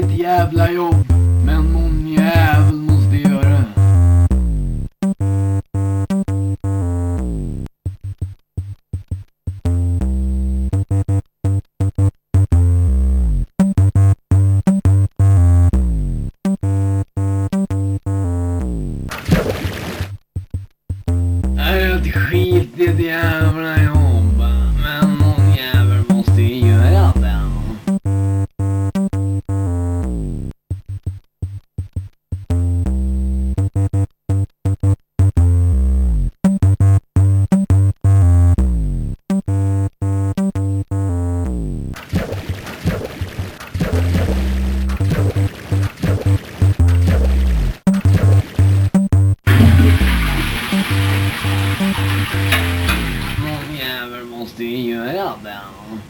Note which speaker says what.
Speaker 1: ett jävla jobb, men någon jävel måste göra det. Jag gör ett skitigt jävla jobb, men någon jävel måste göra det. Någon jävel måste göra det.